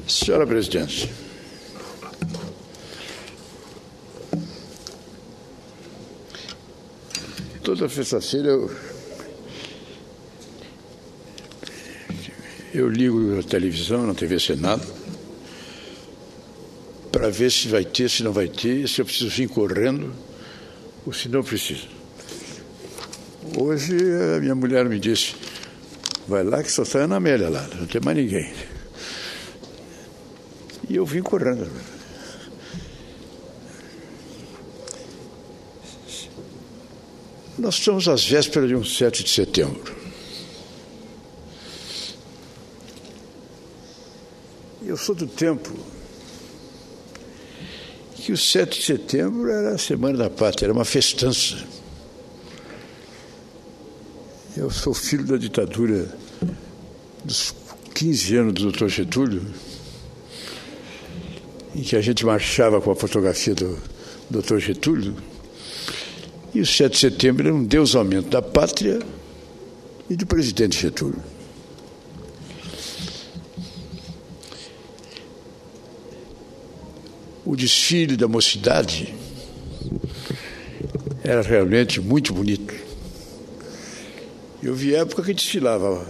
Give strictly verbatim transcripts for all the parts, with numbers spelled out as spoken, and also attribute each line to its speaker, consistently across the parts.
Speaker 1: Senhora Presidente, toda sexta-feira eu, eu ligo a televisão, na T V Senado, para ver se vai ter, se não vai ter, se eu preciso vir correndo ou se não preciso. Hoje a minha mulher me disse, vai lá que só está a Ana Amélia lá, não tem mais ninguém. E eu vim correndo. Nós estamos às vésperas de um sete de setembro. Eu sou do tempo que o sete de setembro era a Semana da Pátria, era uma festança. Eu sou filho da ditadura dos quinze anos do doutor Getúlio, em que a gente marchava com a fotografia do doutor Getúlio, e o sete de setembro era um endeusamento da pátria e do presidente Getúlio. O desfile da mocidade era realmente muito bonito. Eu vi época que desfilava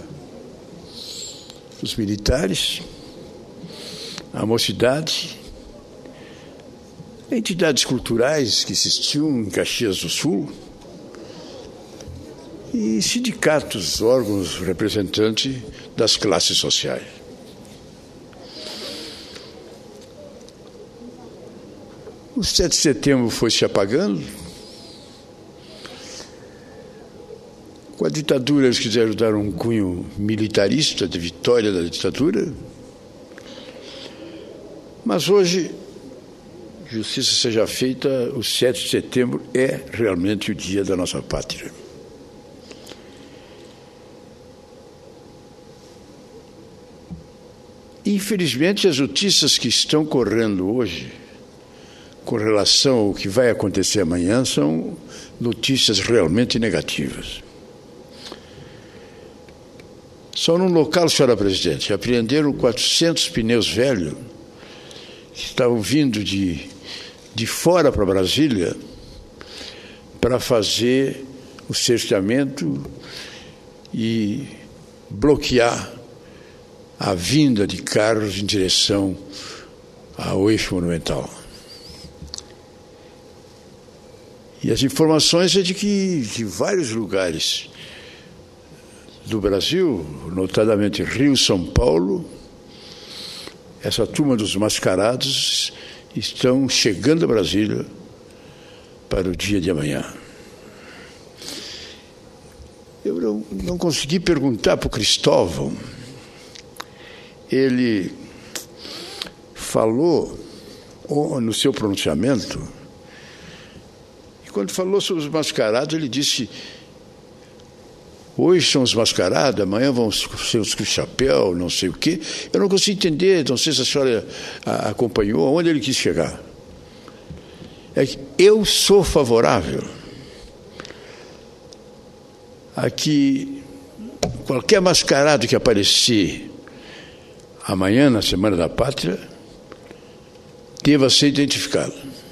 Speaker 1: os militares, a mocidade, entidades culturais que existiam em Caxias do Sul e sindicatos, órgãos representantes das classes sociais. O sete de setembro foi se apagando. Com a ditadura eles quiseram dar um cunho militarista de vitória da ditadura. Mas hoje, justiça seja feita, o sete de setembro é realmente o dia da nossa pátria. Infelizmente, as notícias que estão correndo hoje, com relação ao que vai acontecer amanhã, são notícias realmente negativas. Só num local, senhora Presidente, apreenderam quatrocentos pneus velhos que estavam vindo de, de fora para Brasília para fazer o cerceamento e bloquear a vinda de carros em direção ao eixo monumental. E as informações é de que de vários lugares do Brasil, notadamente Rio, São Paulo, essa turma dos mascarados estão chegando a Brasília para o dia de amanhã. Eu não, não consegui perguntar para o Cristóvão. Ele falou no seu pronunciamento, e quando falou sobre os mascarados, ele disse: hoje são os mascarados, amanhã vão ser os com chapéu, não sei o quê. Eu não consigo entender, não sei se a senhora acompanhou, aonde ele quis chegar. É que eu sou favorável a que qualquer mascarado que aparecer amanhã, na Semana da Pátria, deva ser identificado.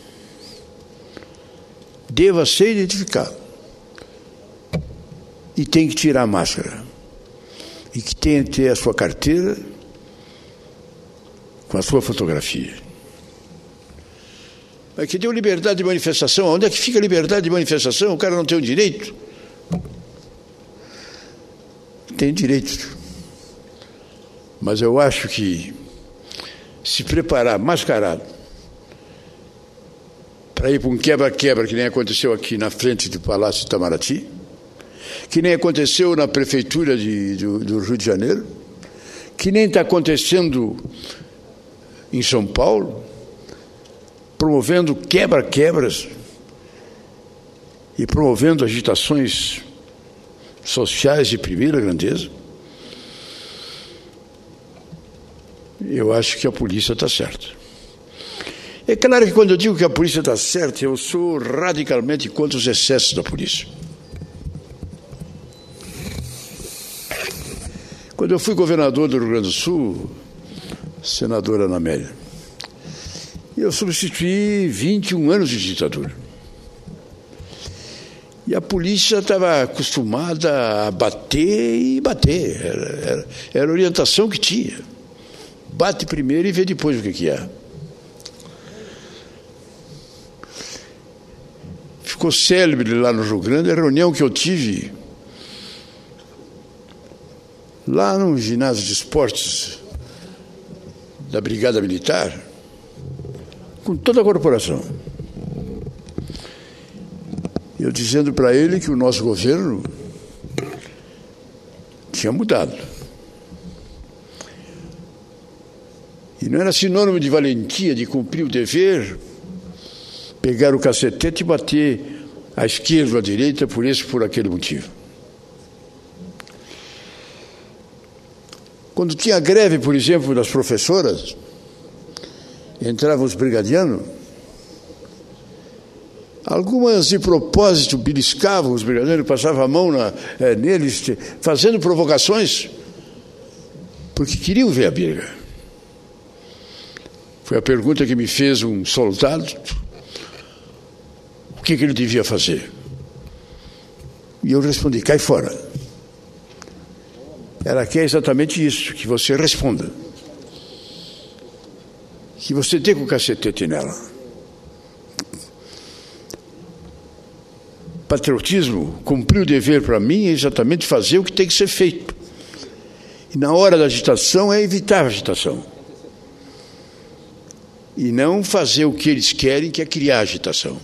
Speaker 1: Deva ser identificado. E tem que tirar a máscara. E que tem que ter a sua carteira com a sua fotografia. Mas que deu liberdade de manifestação. Onde é que fica a liberdade de manifestação? O cara não tem o direito? Tem direito. Mas eu acho que se preparar mascarado para ir para um quebra-quebra, que nem aconteceu aqui na frente do Palácio Itamaraty, que nem aconteceu na Prefeitura de, do, do Rio de Janeiro, que nem está acontecendo em São Paulo, promovendo quebra-quebras e promovendo agitações sociais de primeira grandeza. Eu acho que a polícia está certa. É claro que quando eu digo que a polícia está certa, eu sou radicalmente contra os excessos da polícia. Quando eu fui governador do Rio Grande do Sul, senadora Ana Amélia. E eu substituí vinte e um anos de ditadura. E a polícia estava acostumada a bater e bater. Era, era, era a orientação que tinha. Bate primeiro e vê depois o que, que é. Ficou célebre lá no Rio Grande a reunião que eu tive lá no ginásio de esportes da Brigada Militar, com toda a corporação. Eu dizendo para ele que o nosso governo tinha mudado. E não era sinônimo de valentia, de cumprir o dever, pegar o cacetete e bater à esquerda ou à direita por esse ou por aquele motivo. Quando tinha greve, por exemplo, das professoras, entravam os brigadianos, algumas de propósito beliscavam os brigadianos, passavam a mão na, é, neles, fazendo provocações, porque queriam ver a briga. Foi a pergunta que me fez um soldado, o que, que ele devia fazer. E eu respondi, cai fora. Ela quer exatamente isso, que você responda. Que você dê com o cacetete nela. Patriotismo, cumprir o dever para mim é exatamente fazer o que tem que ser feito. E na hora da agitação é evitar a agitação. E não fazer o que eles querem, que é criar agitação.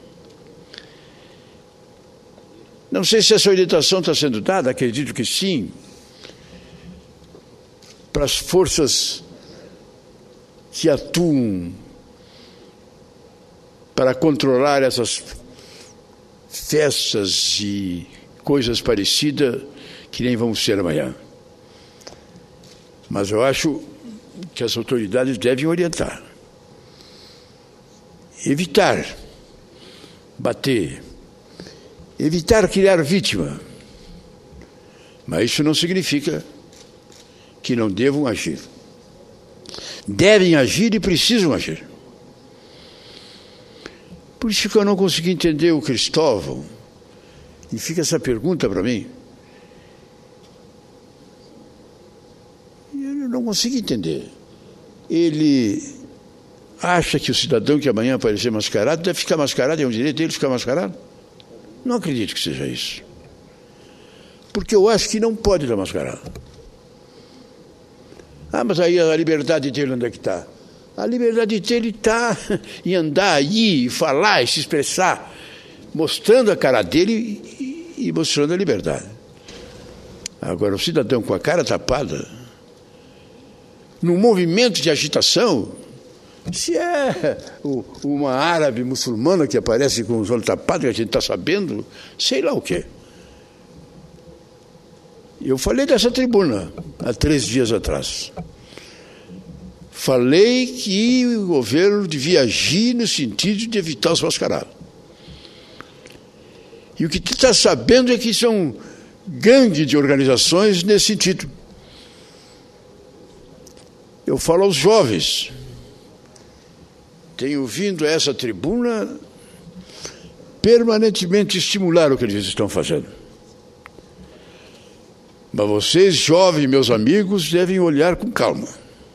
Speaker 1: Não sei se essa orientação está sendo dada, acredito que sim, para as forças que atuam para controlar essas festas e coisas parecidas que nem vão ser amanhã. Mas eu acho que as autoridades devem orientar. Evitar bater. Evitar criar vítima. Mas isso não significa que não devam agir. Devem agir e precisam agir. Por isso que eu não consegui entender o Cristóvão. E fica essa pergunta para mim. Eu não consigo entender. Ele acha que o cidadão que amanhã aparecer mascarado deve ficar mascarado, é um direito dele ficar mascarado? Não acredito que seja isso. Porque eu acho que não pode estar mascarado. Ah, mas aí a liberdade dele onde é que está? A liberdade dele está em andar aí, falar e se expressar, mostrando a cara dele e, e mostrando a liberdade. Agora, o cidadão com a cara tapada, num movimento de agitação, se é o, uma árabe muçulmana que aparece com os olhos tapados, que a gente está sabendo, sei lá o quê. Eu falei dessa tribuna há três dias atrás. Falei que o governo devia agir no sentido de evitar os mascarados. E o que tu está sabendo é que são gangue de organizações nesse sentido. Eu falo aos jovens. Tenho vindo a essa tribuna permanentemente estimular o que eles estão fazendo. Mas vocês, jovens, meus amigos, devem olhar com calma.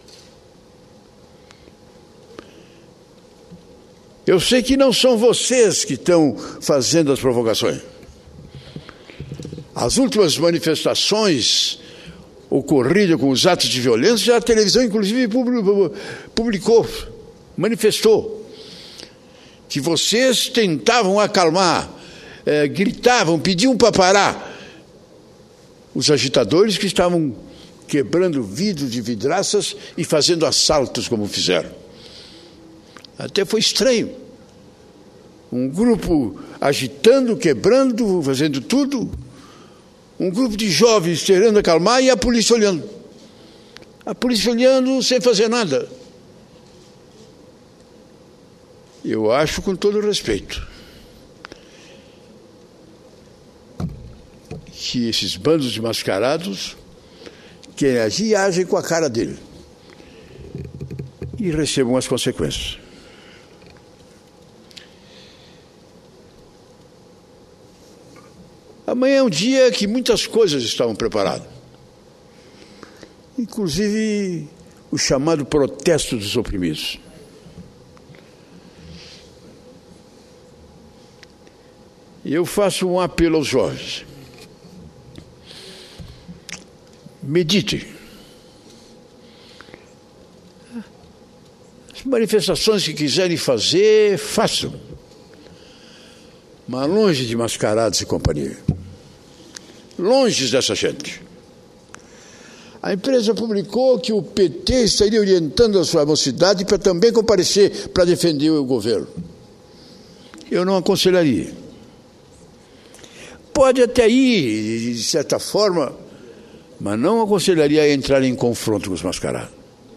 Speaker 1: Eu sei que não são vocês que estão fazendo as provocações. As últimas manifestações ocorridas com os atos de violência, a televisão, inclusive, publicou, manifestou, que vocês tentavam acalmar, eh, gritavam, pediam para parar os agitadores que estavam quebrando vidros de vidraças e fazendo assaltos como fizeram. Até foi estranho. Um grupo agitando, quebrando, fazendo tudo. Um grupo de jovens querendo acalmar e a polícia olhando. A polícia olhando sem fazer nada. Eu acho, com todo respeito, que esses bandos de mascarados querem agir e agem com a cara dele. e recebam as consequências. Amanhã é um dia que muitas coisas estavam preparadas, inclusive o chamado protesto dos oprimidos. E eu faço um apelo aos jovens. Meditem. As manifestações que quiserem fazer, façam. Mas longe de mascarados e companhia. Longe dessa gente. A empresa publicou que o P T estaria orientando a sua mocidade para também comparecer para defender o governo. Eu não aconselharia. Pode até ir, de certa forma, mas não aconselharia a entrar em confronto com os mascarados.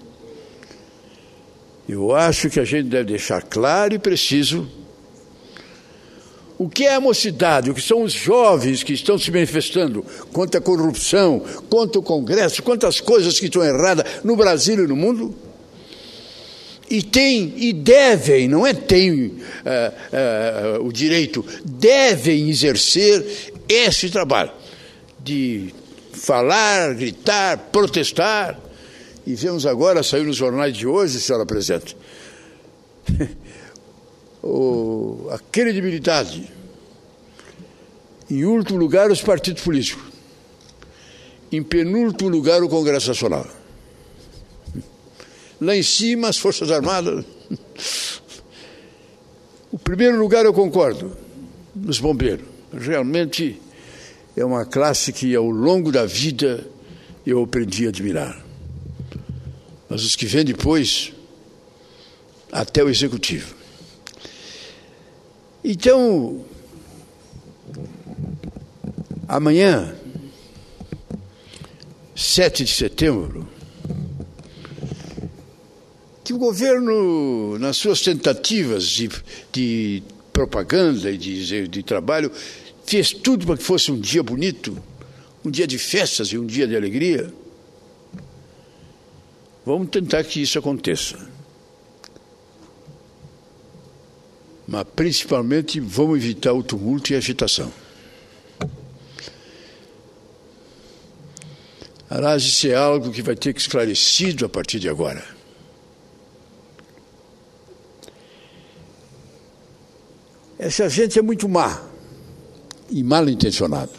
Speaker 1: Eu acho que a gente deve deixar claro e preciso o que é a mocidade, o que são os jovens que estão se manifestando contra a corrupção, contra o Congresso, contra as coisas que estão erradas no Brasil e no mundo. E tem, e devem, não é tem uh, uh, o direito, devem exercer esse trabalho de falar, gritar, protestar. E vemos agora, saiu nos jornais de hoje, senhora presidente, o, a credibilidade. Em último lugar, os partidos políticos. Em penúltimo lugar, o Congresso Nacional. Lá em cima, as Forças Armadas. O primeiro lugar, eu concordo, os bombeiros. Realmente é uma classe que, ao longo da vida, eu aprendi a admirar. Mas os que vêm depois, até o Executivo. Então, amanhã, sete de setembro, que o governo, nas suas tentativas de, de propaganda e de, de trabalho, fez tudo para que fosse um dia bonito, um dia de festas e um dia de alegria. Vamos tentar que isso aconteça. Mas, principalmente, vamos evitar o tumulto e a agitação. Aliás, isso é algo que vai ter que ser esclarecido a partir de agora. Essa gente é muito má e mal intencionada.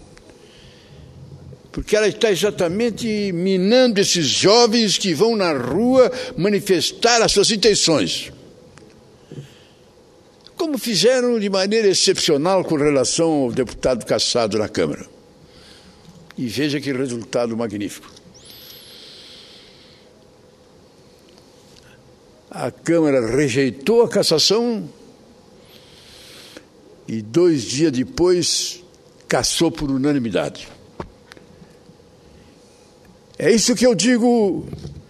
Speaker 1: Porque ela está exatamente minando esses jovens que vão na rua manifestar as suas intenções. Como fizeram de maneira excepcional com relação ao deputado Cassado na Câmara. E veja que resultado magnífico. A Câmara rejeitou a cassação e dois dias depois cassou por unanimidade. É isso que eu digo,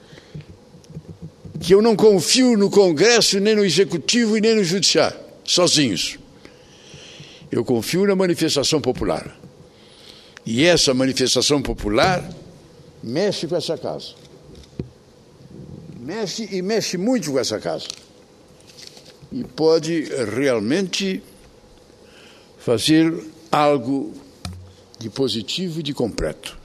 Speaker 1: que eu não confio no Congresso, nem no Executivo e nem no Judiciário, sozinhos. Eu confio na manifestação popular. E essa manifestação popular mexe com essa casa. Mexe e mexe muito com essa casa. E pode realmente fazer algo de positivo e de completo.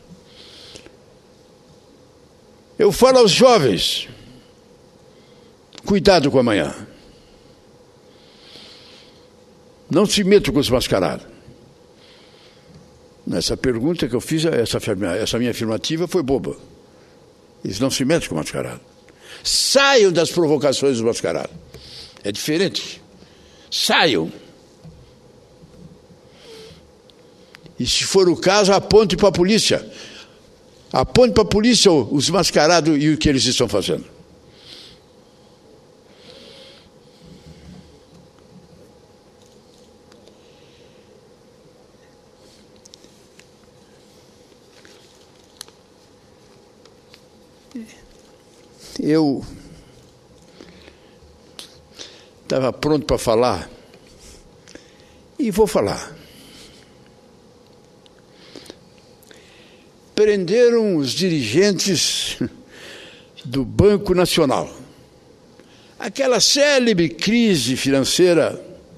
Speaker 1: Eu falo aos jovens, cuidado com amanhã. Não se metam com os mascarados. Nessa pergunta que eu fiz, essa, essa minha afirmativa foi boba. Eles não se metem com o mascarado. Saiam das provocações do mascarado. É diferente. Saiam. E se for o caso, aponte para a polícia. Aponte para a polícia os mascarados e o que eles estão fazendo. Eu estava pronto para falar e vou falar. Prenderam os dirigentes do Banco Nacional, aquela célebre crise financeira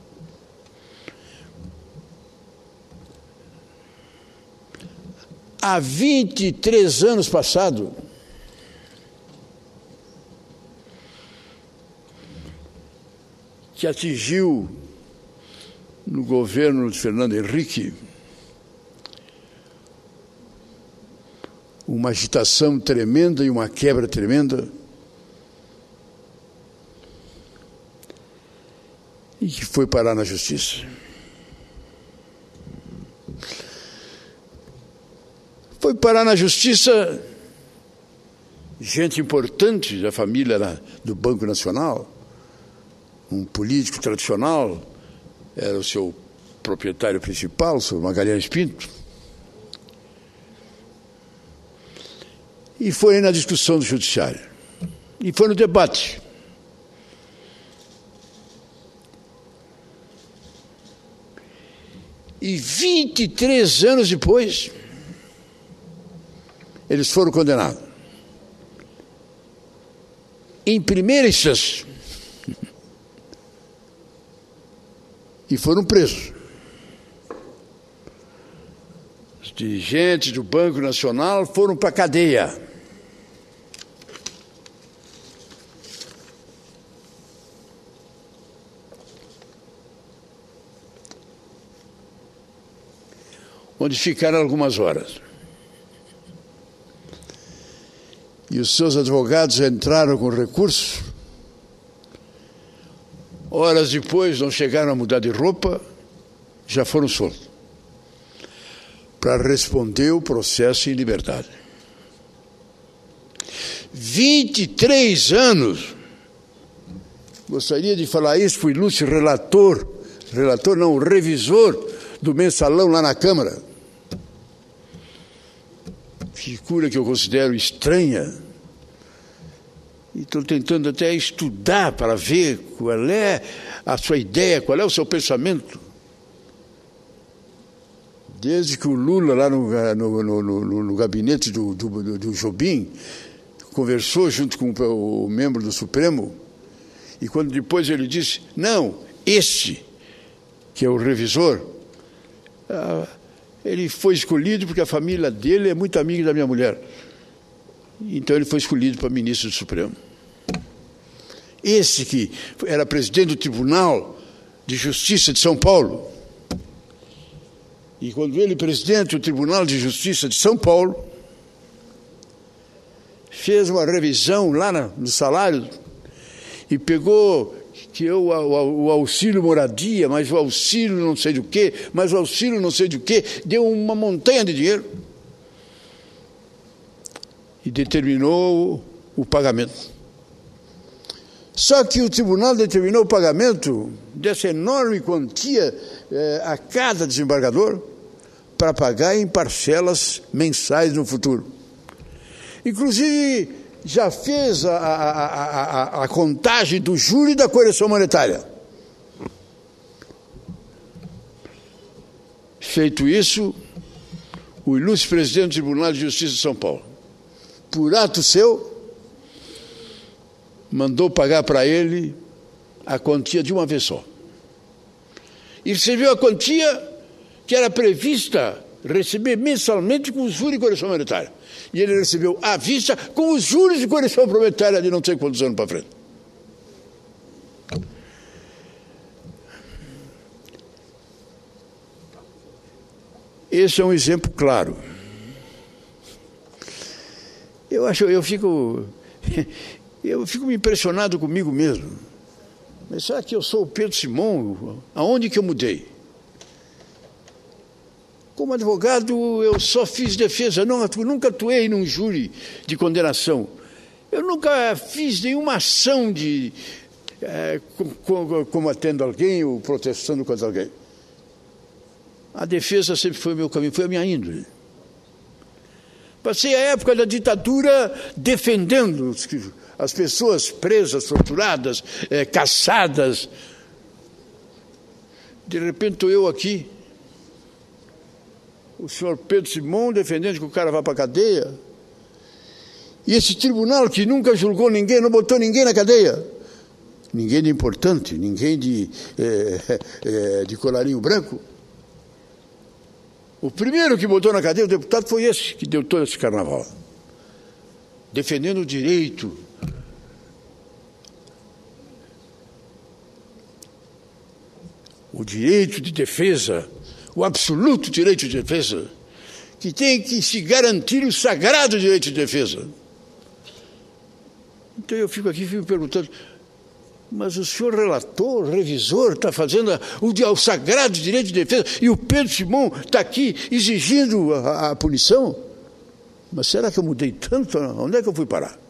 Speaker 1: há vinte e três anos passado, que atingiu no governo de Fernando Henrique uma agitação tremenda e uma quebra tremenda, e que foi parar na justiça. Foi parar na justiça gente importante da família do Banco Nacional, um político tradicional, era o seu proprietário principal, o senhor Magalhães Pinto. E foi na discussão do judiciário. E foi no debate. E vinte e três anos depois, eles foram condenados. Em primeira instância. E foram presos. Os dirigentes do Banco Nacional foram para a cadeia. Onde ficaram algumas horas. E os seus advogados entraram com recurso. Horas depois, não chegaram a mudar de roupa, já foram soltos para responder o processo em liberdade. vinte e três anos. Gostaria de falar isso para o ilustre relator, relator não, revisor do mensalão lá na Câmara. Figura que eu considero estranha. E estou tentando até estudar para ver qual é a sua ideia, qual é o seu pensamento. Desde que o Lula, lá no, no, no, no, no gabinete do, do, do Jobim, conversou junto com o membro do Supremo, e quando depois ele disse, não, esse, que é o revisor, ah, ele foi escolhido porque a família dele é muito amiga da minha mulher. Então ele foi escolhido para ministro do Supremo. Esse que era presidente do Tribunal de Justiça de São Paulo. E quando ele, presidente do Tribunal de Justiça de São Paulo, fez uma revisão lá no salário e pegou que eu, o, o auxílio moradia, mas o auxílio não sei do quê, mas o auxílio não sei do quê, deu uma montanha de dinheiro. E determinou o pagamento. Só que o tribunal determinou o pagamento dessa enorme quantia eh, a cada desembargador para pagar em parcelas mensais no futuro. Inclusive, já fez a, a, a, a, a contagem do juro e da correção monetária. Feito isso, o ilustre presidente do Tribunal de Justiça de São Paulo, por ato seu, mandou pagar para ele a quantia de uma vez só. E recebeu a quantia que era prevista receber mensalmente com os juros e correção monetária. E ele recebeu à vista com os juros e correção monetária de não sei quantos anos para frente. Esse é um exemplo claro. Eu acho, eu fico, eu fico impressionado comigo mesmo. Mas será que eu sou o Pedro Simão? Aonde que eu mudei? Como advogado, eu só fiz defesa, não, nunca atuei num júri de condenação. Eu nunca fiz nenhuma ação de é, combatendo alguém ou protestando contra alguém. A defesa sempre foi o meu caminho, foi a minha índole. Passei a época da ditadura defendendo as pessoas presas, torturadas, é, caçadas. De repente estou eu aqui, o senhor Pedro Simão defendendo que o cara vá para a cadeia. E esse tribunal que nunca julgou ninguém, não botou ninguém na cadeia, ninguém de importante, ninguém de, é, é, de colarinho branco. O primeiro que botou na cadeia o deputado foi esse que deu todo esse carnaval, defendendo o direito o direito de defesa, o absoluto direito de defesa, que tem que se garantir o sagrado direito de defesa. Então eu fico aqui fico perguntando, mas o senhor relator, revisor, está fazendo a, o, o sagrado direito de defesa e o Pedro Simão está aqui exigindo a, a punição? Mas será que eu mudei tanto? Onde é que eu fui parar?